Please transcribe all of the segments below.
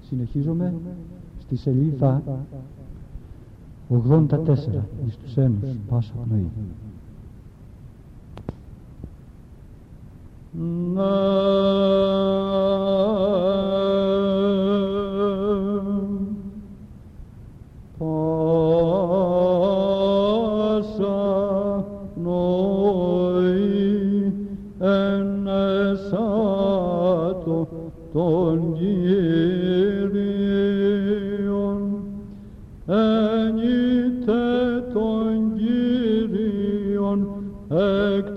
Συνεχίζομαι στη σελίδα 84 εις τους ένους πάσα πνοή. Πάσα πνοή εν εσάτω των Κύριων, ενείτε των Κύριων εκ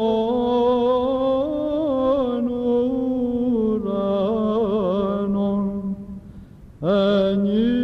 των ουρανών, ενείτε